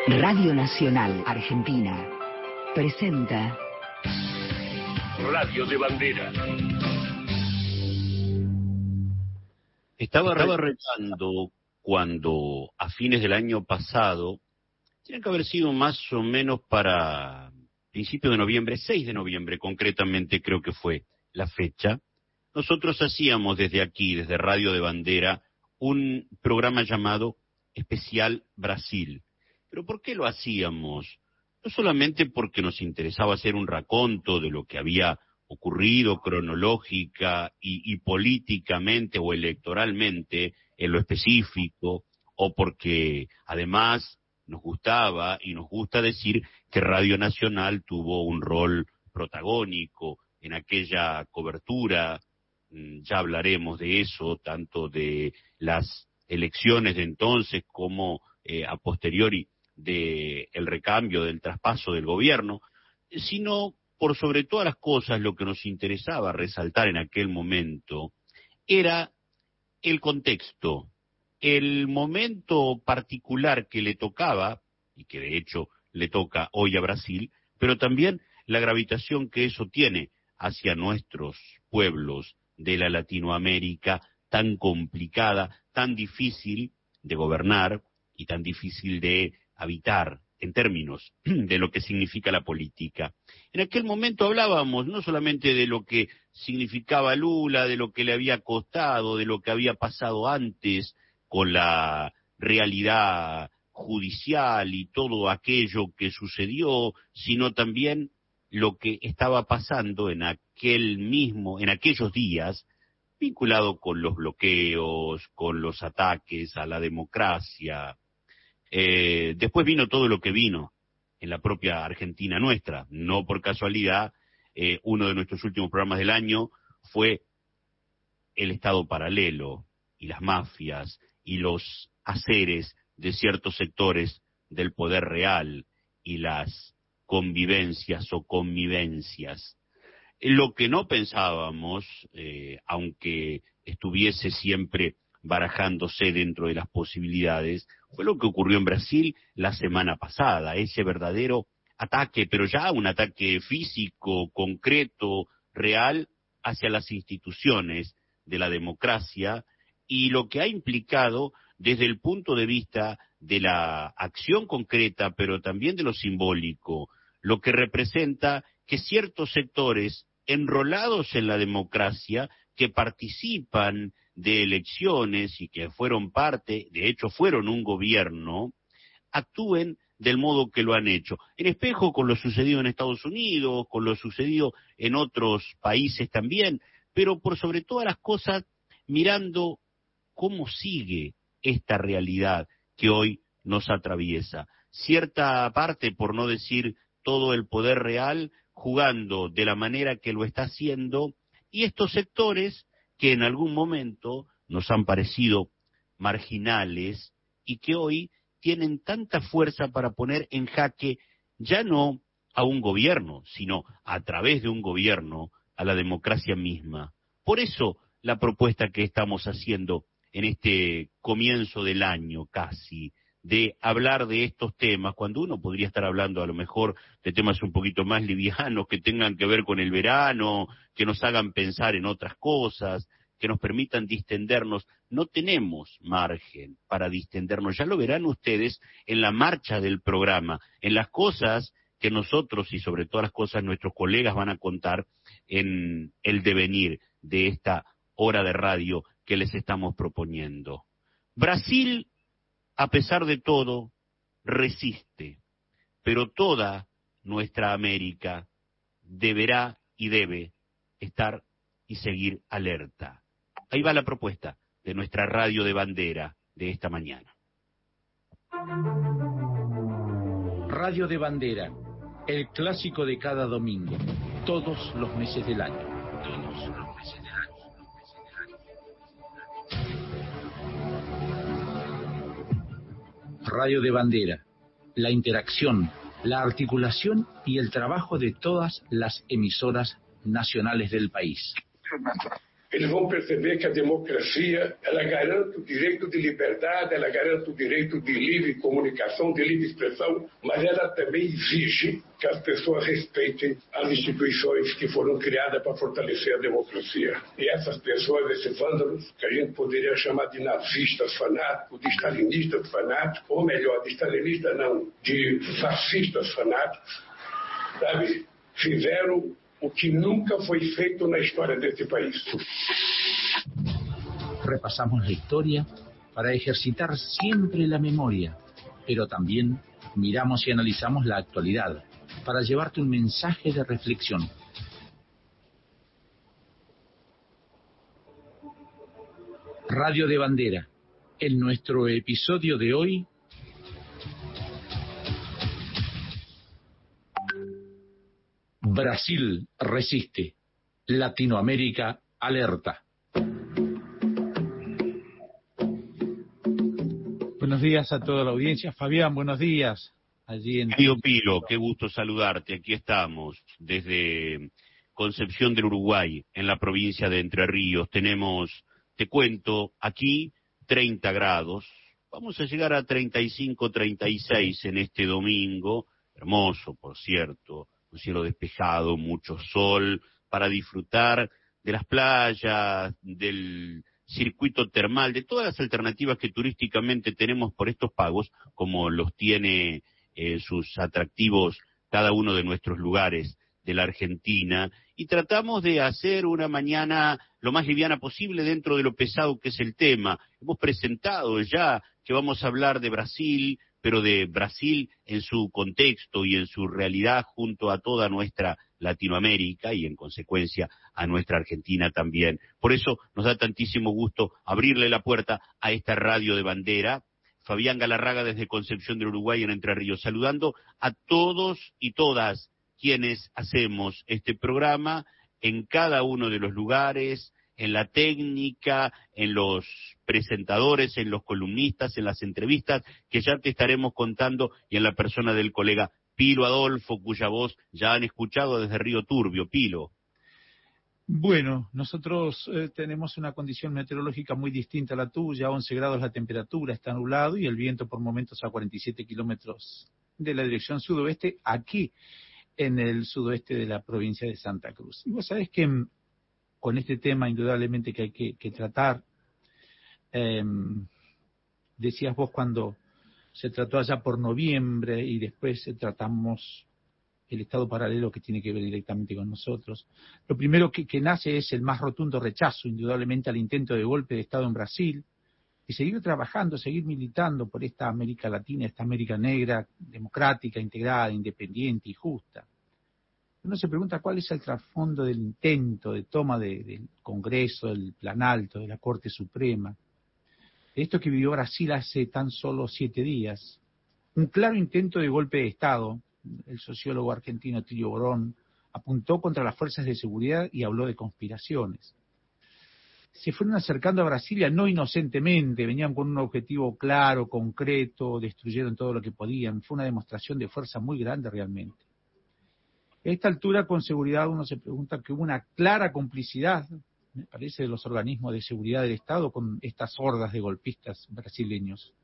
Radio Nacional Argentina presenta Radio de Bandera. Estaba revisando cuando a fines del año pasado, tiene que haber sido más o menos para principios de noviembre, 6 de noviembre concretamente creo que fue la fecha, nosotros hacíamos desde aquí, desde Radio de Bandera, un programa llamado Especial Brasil. ¿Pero por qué lo hacíamos? No solamente porque nos interesaba hacer un raconto de lo que había ocurrido cronológica y políticamente o electoralmente en lo específico, o porque además nos gustaba y nos gusta decir que Radio Nacional tuvo un rol protagónico en aquella cobertura, ya hablaremos de eso, tanto de las elecciones de entonces como a posteriori del recambio, del traspaso del gobierno, sino por sobre todas las cosas lo que nos interesaba resaltar en aquel momento era el contexto, el momento particular que le tocaba, y que de hecho le toca hoy a Brasil, pero también la gravitación que eso tiene hacia nuestros pueblos de la Latinoamérica tan complicada, tan difícil de gobernar y tan difícil de habitar en términos de lo que significa la política. En aquel momento hablábamos no solamente de lo que significaba Lula, de lo que le había costado, de lo que había pasado antes con la realidad judicial y todo aquello que sucedió, sino también lo que estaba pasando en aquellos días, vinculado con los bloqueos, con los ataques a la democracia. Después vino todo lo que vino en la propia Argentina nuestra. No por casualidad, uno de nuestros últimos programas del año fue el Estado paralelo y las mafias y los haceres de ciertos sectores del poder real y las convivencias o connivencias. Lo que no pensábamos, aunque estuviese siempre barajándose dentro de las posibilidades, fue lo que ocurrió en Brasil la semana pasada, ese verdadero ataque, pero ya un ataque físico, concreto, real, hacia las instituciones de la democracia, y lo que ha implicado desde el punto de vista de la acción concreta, pero también de lo simbólico, lo que representa que ciertos sectores enrolados en la democracia, que participan de elecciones y que fueron parte, de hecho fueron un gobierno, actúen del modo que lo han hecho. En espejo con lo sucedido en Estados Unidos, con lo sucedido en otros países también, pero por sobre todas las cosas mirando cómo sigue esta realidad que hoy nos atraviesa. Cierta parte, por no decir todo el poder real, jugando de la manera que lo está haciendo, y estos sectores que en algún momento nos han parecido marginales y que hoy tienen tanta fuerza para poner en jaque ya no a un gobierno, sino a través de un gobierno a la democracia misma. Por eso la propuesta que estamos haciendo en este comienzo del año casi, de hablar de estos temas, cuando uno podría estar hablando a lo mejor de temas un poquito más livianos, que tengan que ver con el verano, que nos hagan pensar en otras cosas, que nos permitan distendernos. No tenemos margen para distendernos, ya lo verán ustedes en la marcha del programa, en las cosas que nosotros y sobre todas las cosas nuestros colegas van a contar en el devenir de esta hora de radio que les estamos proponiendo. Brasil, a pesar de todo, resiste, pero toda nuestra América deberá y debe estar y seguir alerta. Ahí va la propuesta de nuestra Radio de Bandera de esta mañana. Radio de Bandera, el clásico de cada domingo, todos los meses del año. Todos los meses del año. Radio de Bandera, la interacción, la articulación y el trabajo de todas las emisoras nacionales del país. eles vão perceber que a democracia, ela garante o direito de liberdade, ela garante o direito de livre comunicação, de livre expressão, mas ela também exige que as pessoas respeitem as instituições que foram criadas para fortalecer a democracia. E essas pessoas, esses vândalos, que a gente poderia chamar de nazistas fanáticos, de stalinistas fanáticos, ou melhor, de stalinistas não, de fascistas fanáticos, sabe, fizeram o que nunca foi feito na história deste país. Repasamos la historia para ejercitar siempre la memoria, pero también miramos y analizamos la actualidad para llevarte un mensaje de reflexión. Radio de Bandera. En nuestro episodio de hoy, Brasil resiste. Latinoamérica alerta. Buenos días a toda la audiencia. Fabián, buenos días. Allí en Querido Pilo, qué gusto saludarte. Aquí estamos, desde Concepción del Uruguay, en la provincia de Entre Ríos. Tenemos, te cuento, aquí 30 grados. Vamos a llegar a 35, 36 en este domingo. Hermoso, por cierto. Un cielo despejado, mucho sol, para disfrutar de las playas, del circuito termal, de todas las alternativas que turísticamente tenemos por estos pagos, como los tiene sus atractivos cada uno de nuestros lugares de la Argentina, y tratamos de hacer una mañana lo más liviana posible dentro de lo pesado que es el tema. Hemos presentado ya que vamos a hablar de Brasil, pero de Brasil en su contexto y en su realidad junto a toda nuestra Latinoamérica y en consecuencia a nuestra Argentina también. Por eso nos da tantísimo gusto abrirle la puerta a esta radio de bandera. Fabián Galarraga desde Concepción del Uruguay en Entre Ríos, saludando a todos y todas quienes hacemos este programa en cada uno de los lugares, en la técnica, en los presentadores, en los columnistas, en las entrevistas, que ya te estaremos contando, y en la persona del colega Pilo Adolfo, cuya voz ya han escuchado desde Río Turbio. Pilo. Bueno, nosotros tenemos una condición meteorológica muy distinta a la tuya, 11 grados la temperatura, está nublado y el viento por momentos a 47 kilómetros de la dirección sudoeste, aquí en el sudoeste de la provincia de Santa Cruz. Y vos sabés que con este tema indudablemente que hay que tratar, decías vos cuando se trató allá por noviembre y después tratamos el estado paralelo que tiene que ver directamente con nosotros. Lo primero que nace es el más rotundo rechazo indudablemente al intento de golpe de Estado en Brasil y seguir trabajando, seguir militando por esta América Latina, esta América negra, democrática, integrada, independiente y justa. Uno se pregunta cuál es el trasfondo del intento de toma del Congreso, del Planalto, de la Corte Suprema. Esto que vivió Brasil hace tan solo 7 días. Un claro intento de golpe de Estado. El sociólogo argentino Tilio Borón apuntó contra las fuerzas de seguridad y habló de conspiraciones. Se fueron acercando a Brasilia no inocentemente, venían con un objetivo claro, concreto, destruyeron todo lo que podían. Fue una demostración de fuerza muy grande realmente. A esta altura, con seguridad, uno se pregunta que hubo una clara complicidad, me parece, de los organismos de seguridad del Estado con estas hordas de golpistas brasileños.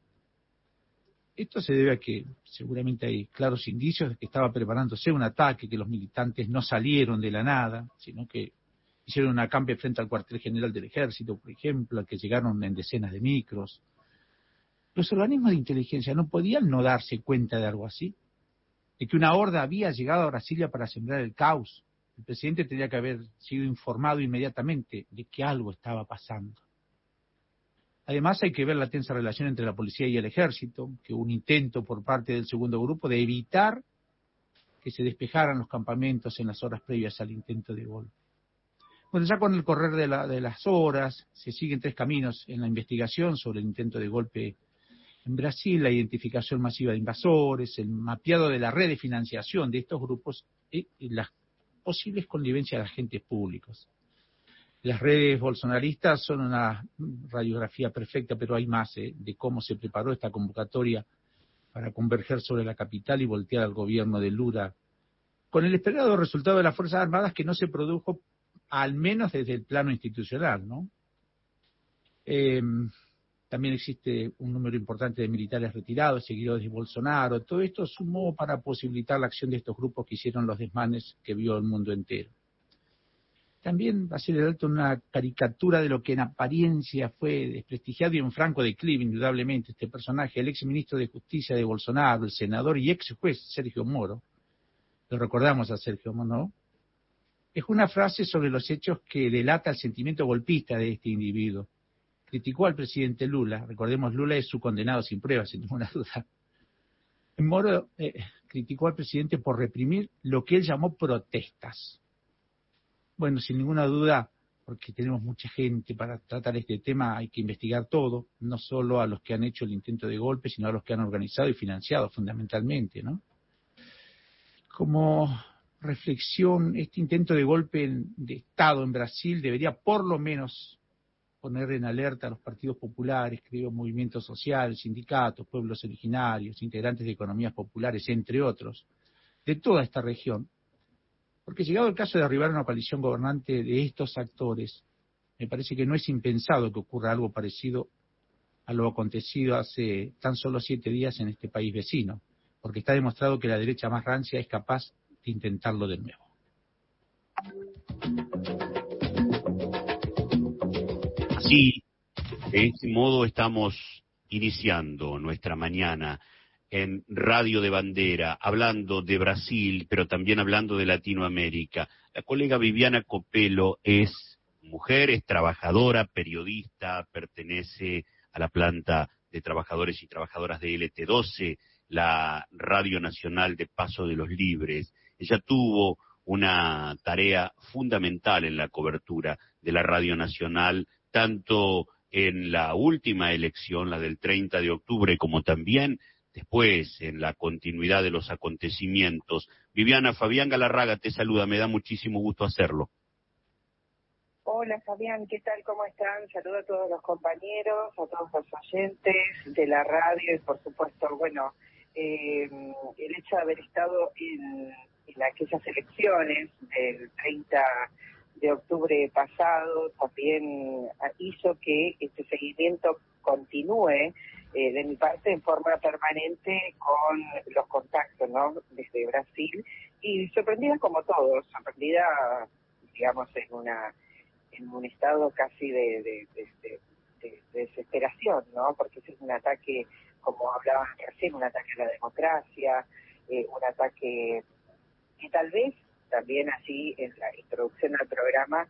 Esto se debe a que seguramente hay claros indicios de que estaba preparándose un ataque, que los militantes no salieron de la nada, sino que hicieron un acampe frente al cuartel general del Ejército, por ejemplo, al que llegaron en decenas de micros. Los organismos de inteligencia no podían no darse cuenta de algo así, de que una horda había llegado a Brasilia para sembrar el caos. El presidente tenía que haber sido informado inmediatamente de que algo estaba pasando. Además hay que ver la tensa relación entre la policía y el ejército, que hubo un intento por parte del segundo grupo de evitar que se despejaran los campamentos en las horas previas al intento de golpe. Bueno, ya con el correr de las horas se siguen 3 caminos en la investigación sobre el intento de golpe en Brasil: la identificación masiva de invasores, el mapeado de la red de financiación de estos grupos y las posibles connivencias de agentes públicos. Las redes bolsonaristas son una radiografía perfecta, pero hay más de cómo se preparó esta convocatoria para converger sobre la capital y voltear al gobierno de Lula, con el esperado resultado de las Fuerzas Armadas que no se produjo al menos desde el plano institucional, ¿no? También existe un número importante de militares retirados, seguidores de Bolsonaro. Todo esto sumó para posibilitar la acción de estos grupos que hicieron los desmanes que vio el mundo entero. También va a ser el alto una caricatura de lo que en apariencia fue desprestigiado y en franco declive, indudablemente, este personaje, el ex ministro de Justicia de Bolsonaro, el senador y ex juez Sergio Moro. Lo recordamos a Sergio Moro, ¿no? Es una frase sobre los hechos que delata el sentimiento golpista de este individuo. Criticó al presidente Lula, recordemos, Lula es su condenado sin pruebas, sin ninguna duda. Moro criticó al presidente por reprimir lo que él llamó protestas. Bueno, sin ninguna duda, porque tenemos mucha gente para tratar este tema, hay que investigar todo, no solo a los que han hecho el intento de golpe, sino a los que han organizado y financiado fundamentalmente, ¿no? Como reflexión, este intento de golpe de Estado en Brasil debería por lo menos poner en alerta a los partidos populares, creo, movimientos sociales, sindicatos, pueblos originarios, integrantes de economías populares, entre otros, de toda esta región. Porque llegado el caso de derribar una coalición gobernante de estos actores, me parece que no es impensado que ocurra algo parecido a lo acontecido hace tan solo 7 días en este país vecino, porque está demostrado que la derecha más rancia es capaz de intentarlo de nuevo. Así, de este modo estamos iniciando nuestra mañana en Radio de Bandera, hablando de Brasil, pero también hablando de Latinoamérica. La colega Viviana Copelo es mujer, es trabajadora, periodista, pertenece a la planta de trabajadores y trabajadoras de LT12, la Radio Nacional de Paso de los Libres. Ella tuvo una tarea fundamental en la cobertura de la Radio Nacional, tanto en la última elección, la del 30 de octubre, como también después en la continuidad de los acontecimientos. Viviana, Fabián Galarraga te saluda, me da muchísimo gusto hacerlo. Hola Fabián, ¿qué tal? ¿Cómo están? Saludo a todos los compañeros, a todos los oyentes de la radio y por supuesto, bueno, el hecho de haber estado en aquellas elecciones del 30 de octubre pasado también hizo que este seguimiento continúe de mi parte en forma permanente con los contactos, ¿no?, desde Brasil, y sorprendida como todos, sorprendida, digamos, en un estado casi de desesperación, ¿no?, porque ese es un ataque, como hablaban recién, un ataque a la democracia, un ataque que tal vez también así en la introducción al programa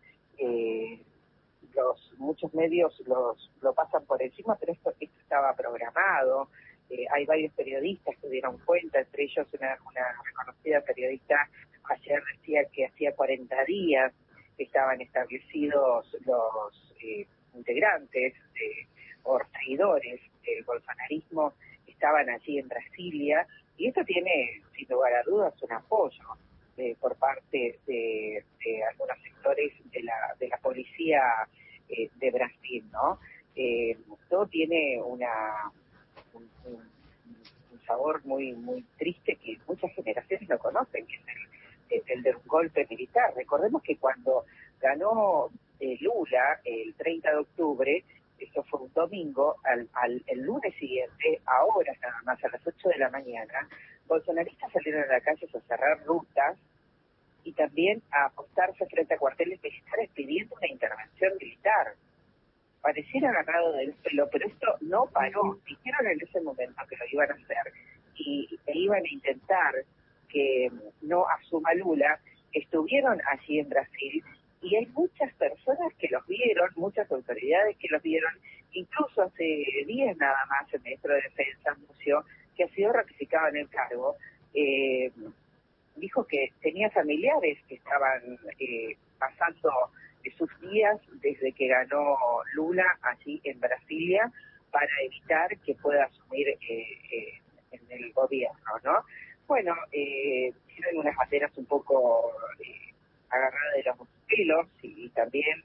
muchos medios lo pasan por encima, pero esto estaba programado. Hay varios periodistas que dieron cuenta, entre ellos una reconocida periodista ayer decía que hacía 40 días que estaban establecidos los integrantes o seguidores del bolsonarismo, estaban allí en Brasilia, y esto tiene, sin lugar a dudas, un apoyo por parte de algunos sectores de la policía de Brasil, ¿no? Todo tiene un sabor muy muy triste que muchas generaciones no conocen, que es el de un golpe militar. Recordemos que cuando ganó Lula el 30 de octubre, eso fue un domingo, el lunes siguiente, a horas nada más, a las 8 de la mañana, bolsonaristas salieron a la calle a cerrar rutas y también a apostarse frente a cuarteles militares pidiendo una intervención militar. Pareciera agarrado del pelo, pero esto no paró. Dijeron en ese momento que lo iban a hacer e iban a intentar que no asuma Lula. Estuvieron allí en Brasil y hay muchas personas que los vieron, muchas autoridades que los vieron. Incluso hace días nada más el ministro de Defensa anunció que ha sido ratificado en el cargo. Dijo que tenía familiares que estaban pasando sus días desde que ganó Lula allí en Brasilia para evitar que pueda asumir en el gobierno, ¿no? Bueno, tienen unas banderas un poco agarradas de los pelos y también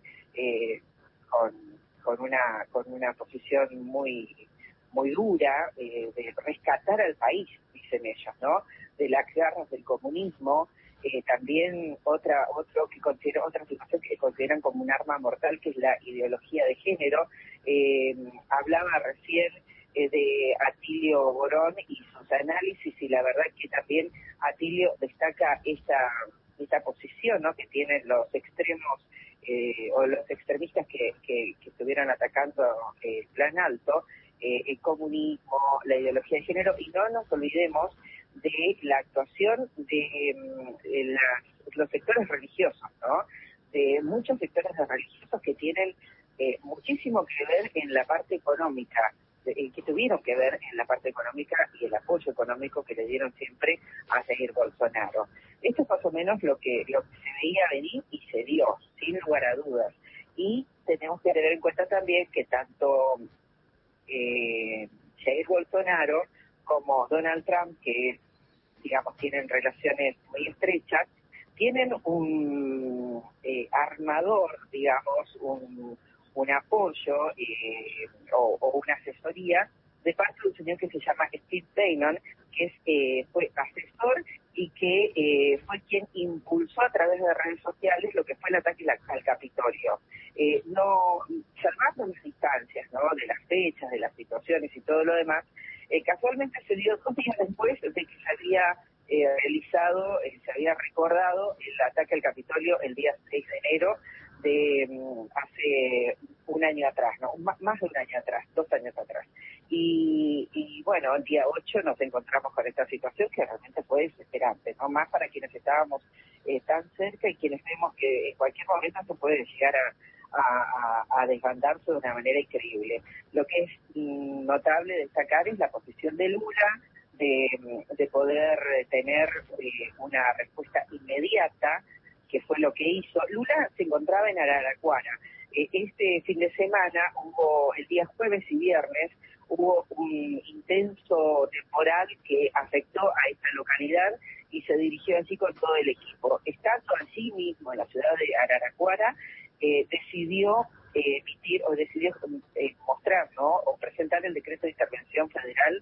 con una posición muy muy dura de rescatar al país, dicen ellos, ¿no?, de las garras del comunismo, también otra situación que consideran como un arma mortal, que es la ideología de género. Hablaba recién de Atilio Borón y sus análisis, y la verdad que también Atilio destaca esta posición, ¿no?, que tienen los extremos o los extremistas que estuvieron atacando el Plan Alto, el comunismo, la ideología de género, y no nos olvidemos de la actuación de los sectores religiosos, ¿no?, de muchos sectores religiosos que tienen muchísimo que ver en la parte económica, que tuvieron que ver en la parte económica y el apoyo económico que le dieron siempre a Jair Bolsonaro. Esto es más o menos lo que se veía venir y se dio, sin lugar a dudas. Y tenemos que tener en cuenta también que tanto Jair Bolsonaro como Donald Trump, que digamos tienen relaciones muy estrechas, tienen un armador, digamos, un apoyo o una asesoría de parte de un señor que se llama Steve Bannon, que fue asesor y que fue quien impulsó a través de redes sociales lo que fue el ataque al Capitolio. No, salvando las distancias, ¿no?, de las fechas, de las situaciones y todo lo demás, casualmente se dio 2 días después de que se había realizado, se había recordado el ataque al Capitolio el día 6 de enero de hace un año atrás, ¿no?, más de un año atrás, 2 años atrás. Y bueno, el día 8 nos encontramos con esta situación que realmente fue desesperante, ¿no?, más para quienes estábamos tan cerca y quienes vemos que en cualquier momento se puede llegar a desbandarse de una manera increíble. Lo que es notable destacar es la posición de Lula, de poder tener una respuesta inmediata, que fue lo que hizo. Lula se encontraba en Araraquara. Este fin de semana, el día jueves y viernes, hubo un intenso temporal que afectó a esta localidad y se dirigió allí con todo el equipo. Estando allí mismo, en la ciudad de Araraquara, decidió mostrar, ¿no?, o presentar el decreto de intervención federal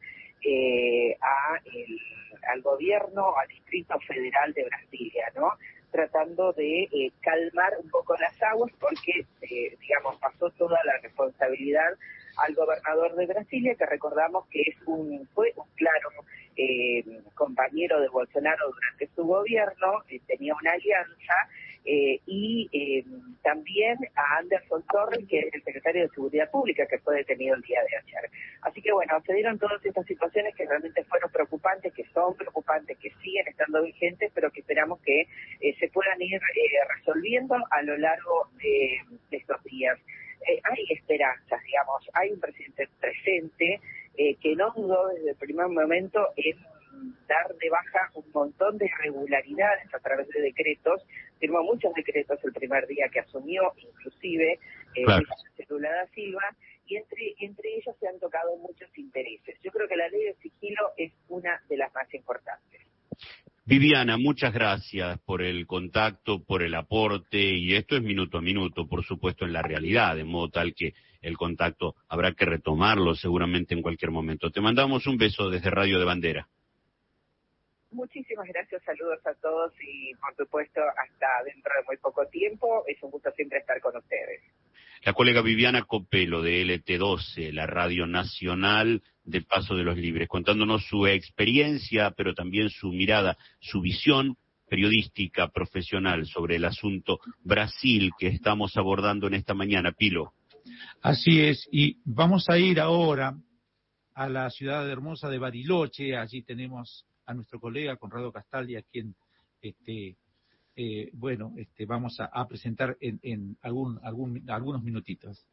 al gobierno, al Distrito Federal de Brasilia, ¿no?, tratando de calmar un poco las aguas, porque, digamos, pasó toda la responsabilidad al gobernador de Brasilia, que recordamos que fue un claro compañero de Bolsonaro durante su gobierno, tenía una alianza, y también a Anderson Torres, que es el secretario de Seguridad Pública, que fue detenido el día de ayer. Así que bueno, se dieron todas estas situaciones que realmente fueron preocupantes, que son preocupantes, que siguen estando vigentes, pero que esperamos que se puedan ir resolviendo a lo largo de estos días. Hay esperanzas, digamos, hay un presidente presente que no dudó desde el primer momento en dar de baja un montón de irregularidades a través de decretos. Firmó muchos decretos el primer día que asumió, inclusive Claro. Lula da Silva, y entre ellos se han tocado muchos intereses. Yo creo que la ley de sigilo es una de las más importantes. Viviana, muchas gracias por el contacto, por el aporte, y esto es minuto a minuto, por supuesto, en la realidad, de modo tal que el contacto habrá que retomarlo seguramente en cualquier momento. Te mandamos un beso desde Radio de Bandera. Muchísimas gracias, saludos a todos y, por supuesto, hasta dentro de muy poco tiempo. Es un gusto siempre estar con ustedes. La colega Viviana Copelo de LT12, la radio nacional del Paso de los Libres, contándonos su experiencia, pero también su mirada, su visión periodística, profesional sobre el asunto Brasil que estamos abordando en esta mañana. Pilo. Así es, y vamos a ir ahora a la ciudad hermosa de Bariloche. Allí tenemos a nuestro colega Conrado Castaldi, a quien vamos a presentar en algunos minutitos.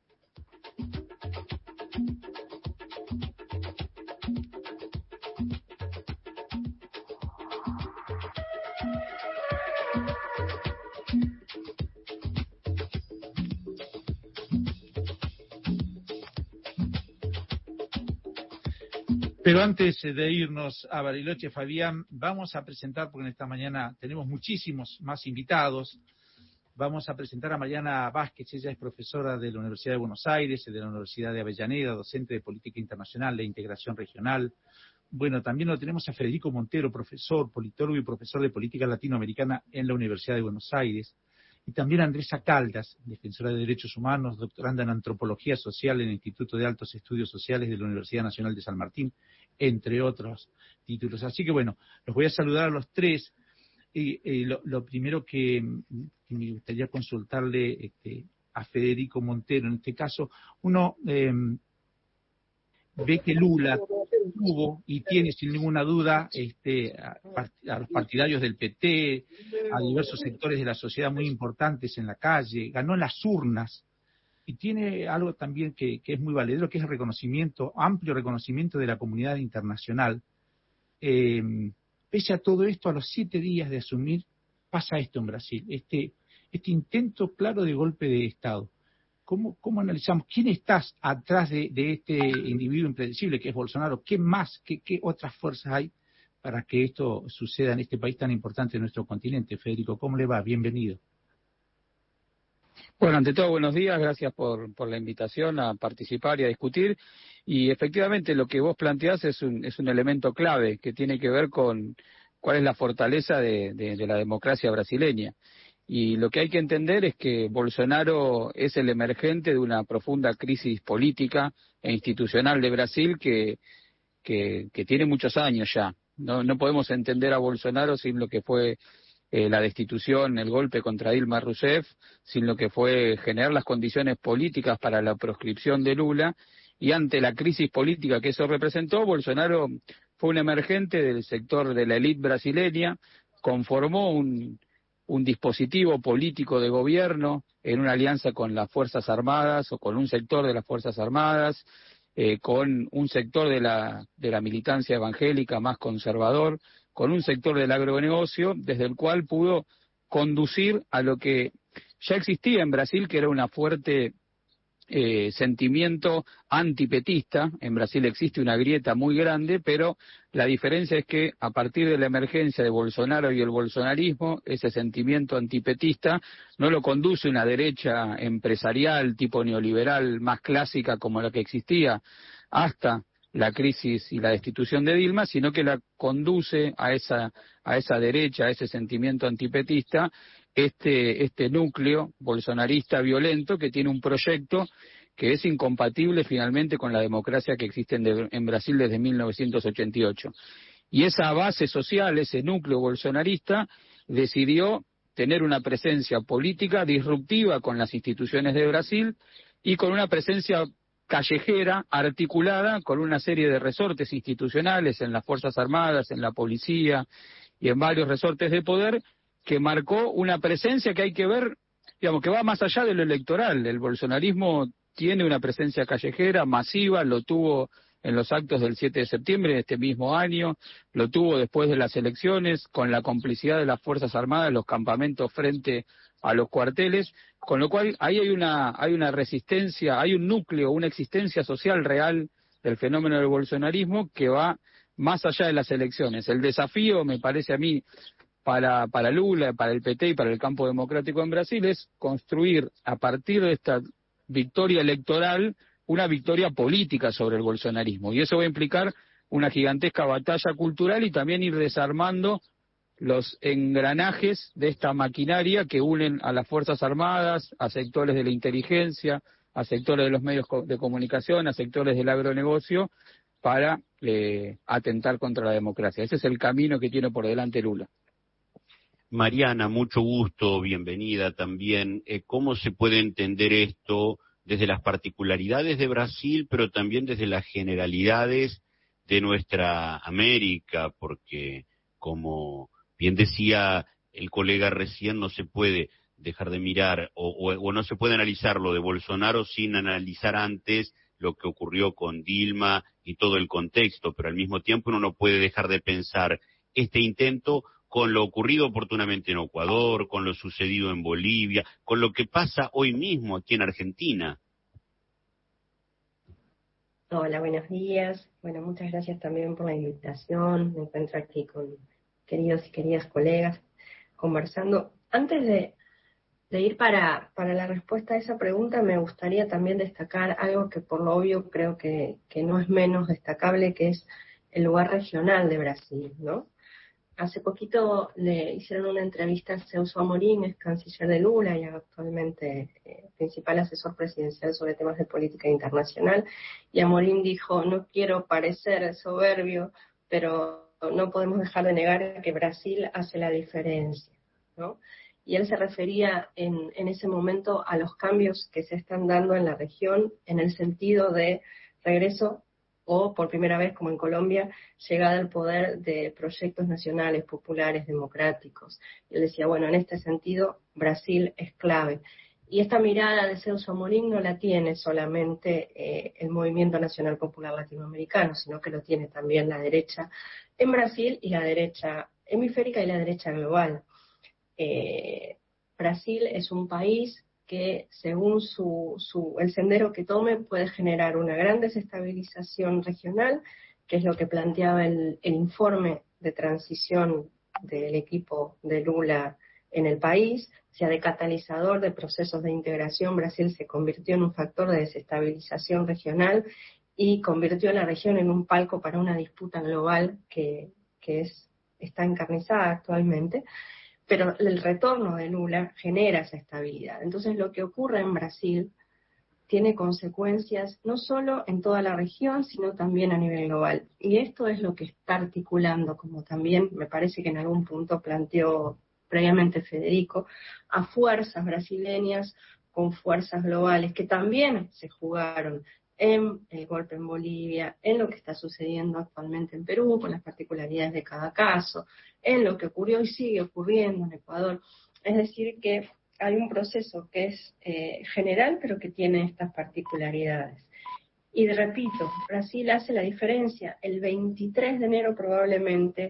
Pero antes de irnos a Bariloche, Fabián, vamos a presentar, porque en esta mañana tenemos muchísimos más invitados, vamos a presentar a Mariana Vázquez. Ella es profesora de la Universidad de Buenos Aires, de la Universidad de Avellaneda, docente de Política Internacional e Integración Regional, bueno, también lo tenemos a Federico Montero, profesor, politólogo y profesor de política latinoamericana en la Universidad de Buenos Aires. Y también a Andresa Caldas, defensora de derechos humanos, doctoranda en antropología social en el Instituto de Altos Estudios Sociales de la Universidad Nacional de San Martín, entre otros títulos. Así que bueno, los voy a saludar a los tres. Y lo primero que me gustaría consultarle a Federico Montero, en este caso, uno ve que Lula tuvo y tiene sin ninguna duda a los partidarios del PT, a diversos sectores de la sociedad muy importantes en la calle, ganó en las urnas y tiene algo también que es muy valedero, que es el reconocimiento, amplio reconocimiento de la comunidad internacional. Pese a todo esto, a los 7 días de asumir, pasa esto en Brasil, este intento claro de golpe de Estado. ¿Cómo analizamos? ¿Quién está atrás de este individuo impredecible que es Bolsonaro? ¿Qué más, qué otras fuerzas hay para que esto suceda en este país tan importante de nuestro continente? Federico, ¿cómo le va? Bienvenido. Bueno, ante todo, buenos días, gracias por la invitación a participar y a discutir. Y efectivamente lo que vos planteás es un elemento clave que tiene que ver con cuál es la fortaleza de la democracia brasileña. Y lo que hay que entender es que Bolsonaro es el emergente de una profunda crisis política e institucional de Brasil que tiene muchos años ya. No podemos entender a Bolsonaro sin lo que fue la destitución, el golpe contra Dilma Rousseff, sin lo que fue generar las condiciones políticas para la proscripción de Lula, y ante la crisis política que eso representó, Bolsonaro fue un emergente del sector de la élite brasileña, conformó un dispositivo político de gobierno en una alianza con las Fuerzas Armadas o con un sector de las Fuerzas Armadas, con un sector de la militancia evangélica más conservador, con un sector del agronegocio, desde el cual pudo conducir a lo que ya existía en Brasil, que era una fuerte sentimiento antipetista. En Brasil existe una grieta muy grande, pero la diferencia es que a partir de la emergencia de Bolsonaro y el bolsonarismo, ese sentimiento antipetista no lo conduce una derecha empresarial tipo neoliberal más clásica como la que existía hasta la crisis y la destitución de Dilma, sino que la conduce a esa derecha, a ese sentimiento antipetista, este núcleo bolsonarista violento que tiene un proyecto que es incompatible finalmente con la democracia que existe en Brasil desde 1988. Y esa base social, ese núcleo bolsonarista, decidió tener una presencia política disruptiva con las instituciones de Brasil y con una presencia callejera, articulada con una serie de resortes institucionales en las Fuerzas Armadas, en la policía y en varios resortes de poder, que marcó una presencia que hay que ver, digamos, que va más allá de lo electoral. El bolsonarismo tiene una presencia callejera masiva, lo tuvo en los actos del 7 de septiembre de este mismo año, lo tuvo después de las elecciones, con la complicidad de las Fuerzas Armadas, los campamentos frente a los cuarteles, con lo cual ahí hay una resistencia, hay un núcleo, una existencia social real del fenómeno del bolsonarismo que va más allá de las elecciones. El desafío, me parece a mí, para Lula, para el PT y para el campo democrático en Brasil es construir a partir de esta victoria electoral una victoria política sobre el bolsonarismo, y eso va a implicar una gigantesca batalla cultural y también ir desarmando los engranajes de esta maquinaria que unen a las Fuerzas Armadas, a sectores de la inteligencia, a sectores de los medios de comunicación, a sectores del agronegocio, para atentar contra la democracia. Ese es el camino que tiene por delante Lula. Mariana, mucho gusto, bienvenida también. ¿Cómo se puede entender esto desde las particularidades de Brasil, pero también desde las generalidades de nuestra América? Porque, como bien decía el colega recién, no se puede dejar de mirar o no se puede analizar lo de Bolsonaro sin analizar antes lo que ocurrió con Dilma y todo el contexto, pero al mismo tiempo uno no puede dejar de pensar este intento con lo ocurrido oportunamente en Ecuador, con lo sucedido en Bolivia, con lo que pasa hoy mismo aquí en Argentina. Hola, buenos días. Bueno, muchas gracias también por la invitación. Me encuentro aquí con queridos y queridas colegas conversando. Antes de ir para la respuesta a esa pregunta, me gustaría también destacar algo que por lo obvio creo que no es menos destacable, que es el lugar regional de Brasil, ¿no? Hace poquito le hicieron una entrevista a Celso Amorim, es canciller de Lula y actualmente principal asesor presidencial sobre temas de política internacional, y Amorim dijo: no quiero parecer soberbio, pero no podemos dejar de negar que Brasil hace la diferencia, ¿no? Y él se refería en ese momento a los cambios que se están dando en la región en el sentido de regreso o, por primera vez, como en Colombia, llegada al poder de proyectos nacionales, populares, democráticos. Él decía, bueno, en este sentido, Brasil es clave. Y esta mirada de Celso Amorim no la tiene solamente el Movimiento Nacional Popular Latinoamericano, sino que lo tiene también la derecha en Brasil y la derecha hemisférica y la derecha global. Brasil es un país que, según el sendero que tome, puede generar una gran desestabilización regional, que es lo que planteaba el informe de transición del equipo de Lula en el país. O sea, de catalizador de procesos de integración, Brasil se convirtió en un factor de desestabilización regional y convirtió a la región en un palco para una disputa global que está encarnizada actualmente. Pero el retorno de Lula genera esa estabilidad. Entonces, lo que ocurre en Brasil tiene consecuencias no solo en toda la región, sino también a nivel global. Y esto es lo que está articulando, como también me parece que en algún punto planteó previamente Federico, a fuerzas brasileñas con fuerzas globales que también se jugaron en el golpe en Bolivia, en lo que está sucediendo actualmente en Perú, con las particularidades de cada caso, en lo que ocurrió y sigue ocurriendo en Ecuador. Es decir, que hay un proceso que es general, pero que tiene estas particularidades. Y repito, Brasil hace la diferencia. El 23 de enero probablemente,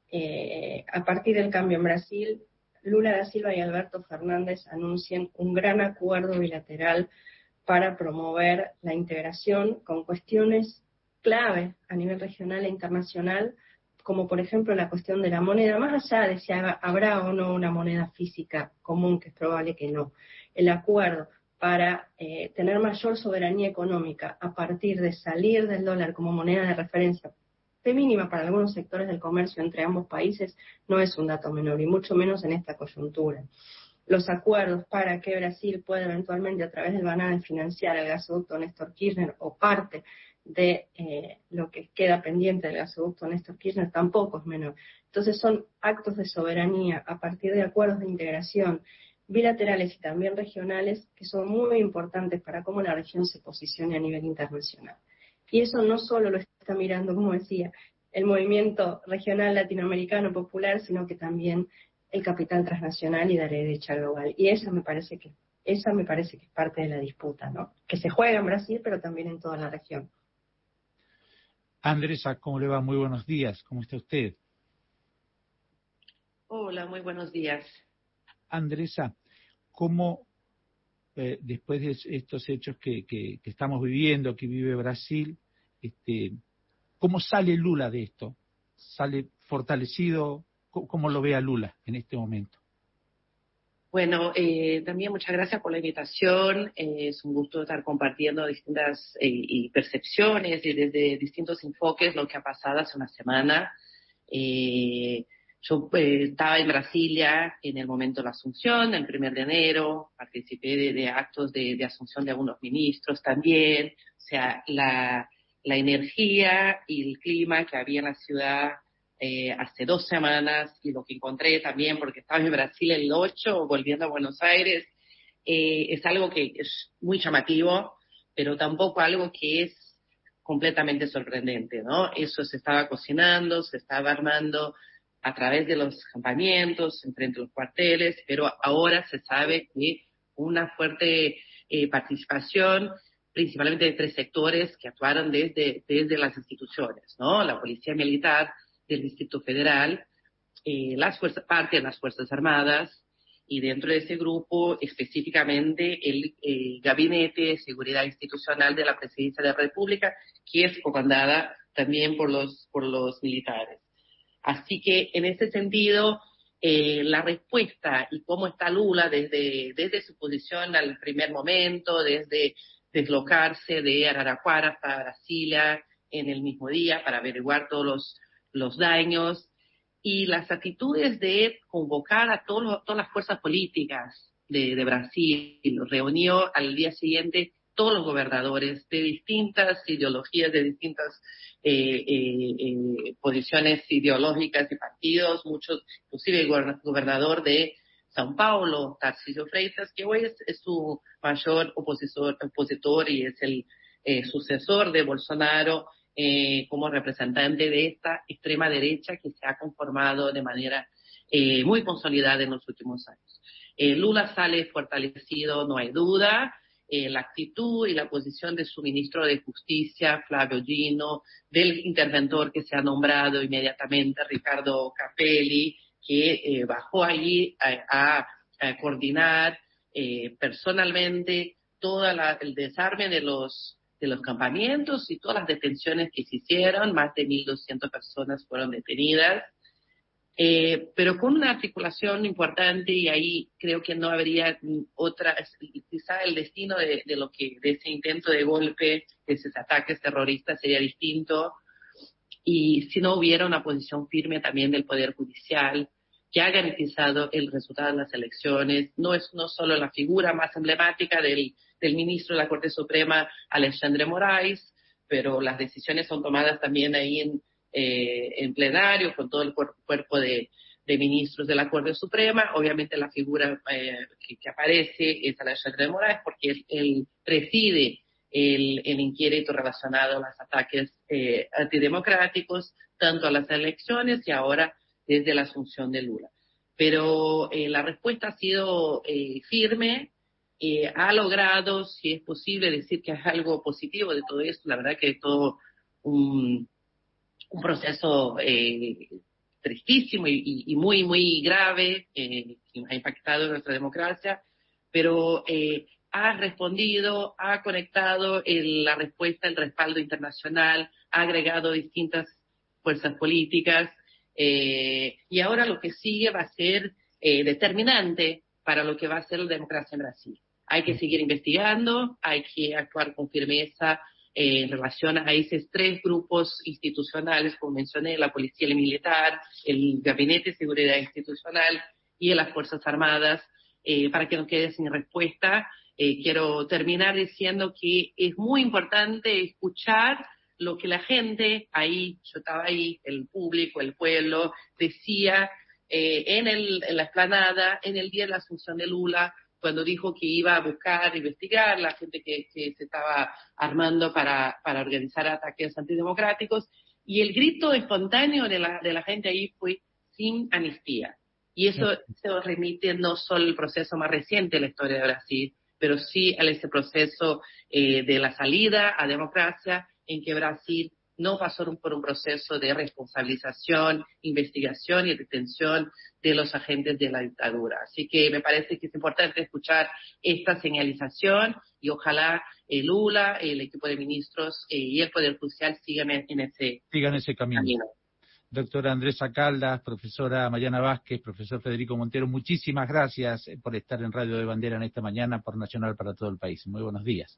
a partir del cambio en Brasil, Lula da Silva y Alberto Fernández anuncien un gran acuerdo bilateral para promover la integración con cuestiones clave a nivel regional e internacional, como por ejemplo la cuestión de la moneda, más allá de si habrá o no una moneda física común, que es probable que no. El acuerdo para tener mayor soberanía económica a partir de salir del dólar como moneda de referencia de mínima para algunos sectores del comercio entre ambos países no es un dato menor, y mucho menos en esta coyuntura. Los acuerdos para que Brasil pueda eventualmente, a través del Banade, financiar el gasoducto Néstor Kirchner o parte de lo que queda pendiente del gasoducto Néstor Kirchner tampoco es menor. Entonces son actos de soberanía a partir de acuerdos de integración bilaterales y también regionales que son muy importantes para cómo la región se posicione a nivel internacional. Y eso no solo lo está mirando, como decía, el movimiento regional latinoamericano popular, sino que también el capital transnacional y la derecha global. Y esa me parece que es parte de la disputa, ¿no? Que se juega en Brasil, pero también en toda la región. Andresa, ¿cómo le va? Muy buenos días. ¿Cómo está usted? Hola, muy buenos días. Andresa, ¿cómo después de estos hechos que estamos viviendo, que vive Brasil, cómo sale Lula de esto? ¿Sale fortalecido? ¿Cómo lo ve a Lula en este momento? Bueno, también muchas gracias por la invitación. Es un gusto estar compartiendo distintas percepciones y desde distintos enfoques lo que ha pasado hace una semana. Yo estaba en Brasilia en el momento de la asunción, el 1 de enero, participé de actos de asunción de algunos ministros también. O sea, la energía y el clima que había en la ciudad hace 2 semanas, y lo que encontré también, porque estaba en Brasil el 8, volviendo a Buenos Aires, es algo que es muy llamativo, pero tampoco algo que es completamente sorprendente, ¿no? Eso se estaba cocinando, se estaba armando a través de los campamentos, enfrente de los cuarteles, pero ahora se sabe que una fuerte participación, principalmente de 3 sectores que actuaron desde las instituciones, ¿no? La Policía Militar del Distrito Federal, parte de las Fuerzas Armadas, y dentro de ese grupo específicamente el Gabinete de Seguridad Institucional de la Presidencia de la República, que es comandada también por los militares. Así que en ese sentido, la respuesta y cómo está Lula desde su posición al primer momento, desde deslocarse de Araraquara hasta Brasilia, en el mismo día para averiguar todos los daños, y las actitudes de convocar a todas las fuerzas políticas de Brasil. Reunió al día siguiente todos los gobernadores de distintas ideologías, de distintas posiciones ideológicas y partidos, muchos, inclusive el gobernador de São Paulo, Tarcísio Freitas, que hoy es su mayor opositor y es el sucesor de Bolsonaro como representante de esta extrema derecha que se ha conformado de manera muy consolidada en los últimos años. Lula sale fortalecido, no hay duda. La actitud y la posición de su ministro de Justicia, Flávio Dino, del interventor que se ha nombrado inmediatamente, Ricardo Capelli, que bajó allí a coordinar personalmente todo el desarme de los campamentos y todas las detenciones que se hicieron. Más de 1.200 personas fueron detenidas. Pero con una articulación importante, y ahí creo que no habría otra, quizá el destino de ese intento de golpe, de esos ataques terroristas sería distinto, y si no hubiera una posición firme también del Poder Judicial, que ha garantizado el resultado de las elecciones. No solo la figura más emblemática del ministro de la Corte Suprema, Alexandre Moraes, pero las decisiones son tomadas también ahí en plenario, con todo el cuerpo de ministros de la Corte Suprema. Obviamente la figura que aparece es Alexandre de Moraes, porque él preside el inquérito relacionado a los ataques antidemocráticos, tanto a las elecciones y ahora desde la asunción de Lula. Pero la respuesta ha sido firme, ha logrado, si es posible, decir que es algo positivo de todo esto. La verdad que es todo un proceso tristísimo y muy, muy grave, que ha impactado en nuestra democracia, pero ha respondido, ha conectado la respuesta, el respaldo internacional, ha agregado distintas fuerzas políticas, y ahora lo que sigue va a ser determinante para lo que va a ser la democracia en Brasil. Hay que seguir investigando, hay que actuar con firmeza en relación a esos tres grupos institucionales, como mencioné, la policía y el militar, el Gabinete de Seguridad Institucional y las Fuerzas Armadas, para que no quede sin respuesta. Quiero terminar diciendo que es muy importante escuchar lo que la gente ahí, yo estaba ahí, el público, el pueblo, decía en la explanada, en el día de la asunción de Lula, cuando dijo que iba a buscar, investigar la gente que se estaba armando para organizar ataques antidemocráticos, y el grito espontáneo de la gente ahí fue sin amnistía. Y eso se remite no solo al proceso más reciente de la historia de Brasil, pero sí a ese proceso de la salida a democracia, en que Brasil no pasó por un proceso de responsabilización, investigación y detención de los agentes de la dictadura. Así que me parece que es importante escuchar esta señalización y ojalá Lula, el equipo de ministros y el Poder Judicial sigan en ese camino. Doctora Andresa Caldas, profesora Mariana Vázquez, profesor Federico Montero, muchísimas gracias por estar en Radio de Bandera en esta mañana por Nacional para todo el país. Muy buenos días.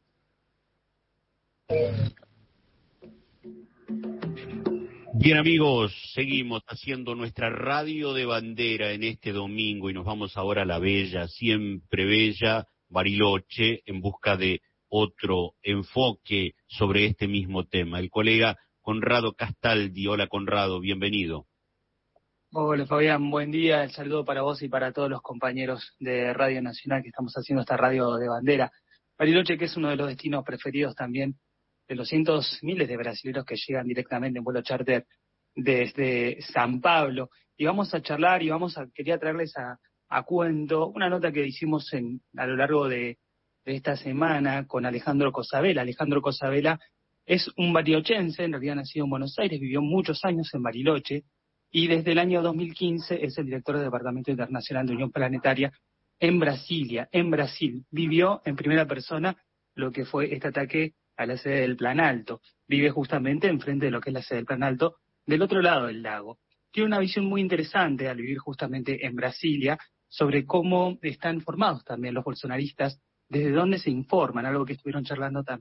Bien, amigos, seguimos haciendo nuestra Radio de Bandera en este domingo y nos vamos ahora a la bella, siempre bella, Bariloche, en busca de otro enfoque sobre este mismo tema. El colega Conrado Castaldi. Hola, Conrado, bienvenido. Hola, Fabián, buen día. El saludo para vos y para todos los compañeros de Radio Nacional que estamos haciendo esta Radio de Bandera. Bariloche, que es uno de los destinos preferidos también de los miles de brasileños que llegan directamente en vuelo charter desde San Pablo. Y vamos a charlar y quería traerles a cuento una nota que hicimos a lo largo de esta semana con Alejandro Cosabela. Alejandro Cosabela es un barilochense, en realidad nacido en Buenos Aires, vivió muchos años en Bariloche y desde el año 2015 es el director del Departamento Internacional de Unión Planetaria en Brasilia, en Brasil. Vivió en primera persona lo que fue este ataque a la sede del Plan Alto. Vive justamente enfrente de lo que es la sede del Plan Alto, del otro lado del lago. Tiene una visión muy interesante al vivir justamente en Brasilia sobre cómo están formados también los bolsonaristas, desde dónde se informan, algo que estuvieron charlando también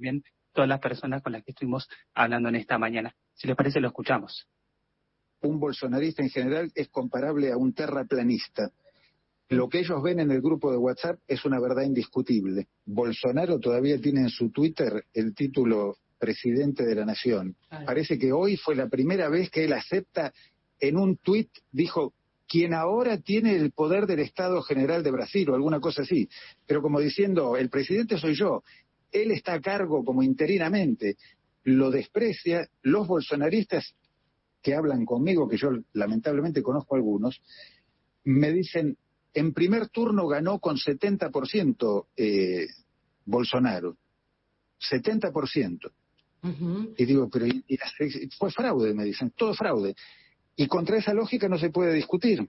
todas las personas con las que estuvimos hablando en esta mañana. Si les parece, lo escuchamos. Un bolsonarista en general es comparable a un terraplanista. Lo que ellos ven en el grupo de WhatsApp es una verdad indiscutible. Bolsonaro todavía tiene en su Twitter el título presidente de la nación. Parece que hoy fue la primera vez que él acepta, en un tuit dijo, quien ahora tiene el poder del Estado General de Brasil, o alguna cosa así. Pero como diciendo, el presidente soy yo, él está a cargo como interinamente. Lo desprecia. Los bolsonaristas que hablan conmigo, que yo lamentablemente conozco algunos, me dicen, en primer turno ganó con 70% Bolsonaro. 70%. Y digo, pero fue fraude, me dicen, todo fraude. Y contra esa lógica no se puede discutir.